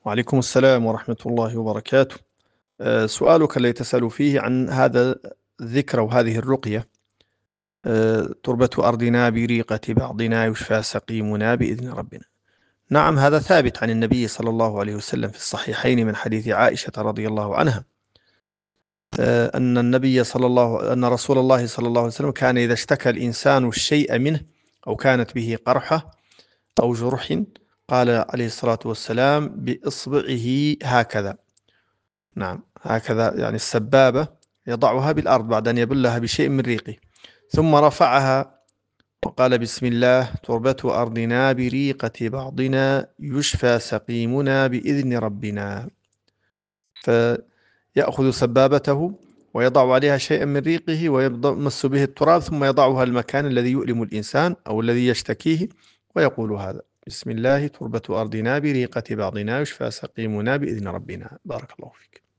وعليكم السلام ورحمة الله وبركاته. سؤالك الذي تسأل فيه عن هذا الذكر أو هذه الرقية. تربة أرضنا بريقة بعضنا يشفى سقيمنا بإذن ربنا. نعم، هذا ثابت عن النبي صلى الله عليه وسلم في الصحيحين من حديث عائشة رضي الله عنها. أن رسول الله صلى الله عليه وسلم كان إذا اشتكى الإنسان الشيء منه أو كانت به قرحة أو جرح، قال عليه الصلاة والسلام بإصبعه هكذا. نعم، هكذا يعني السبابة يضعها بالأرض بعد أن يبلها بشيء من ريقه، ثم رفعها وقال بسم الله تربة أرضنا بريقة بعضنا يشفى سقيمنا بإذن ربنا. فيأخذ سبابته ويضع عليها شيئا من ريقه ويمس به التراب، ثم يضعها المكان الذي يؤلم الإنسان أو الذي يشتكيه، ويقول هذا بسم الله تربة أرضنا بريقة بعضنا يشفى سقيمنا بإذن ربنا. بارك الله فيك.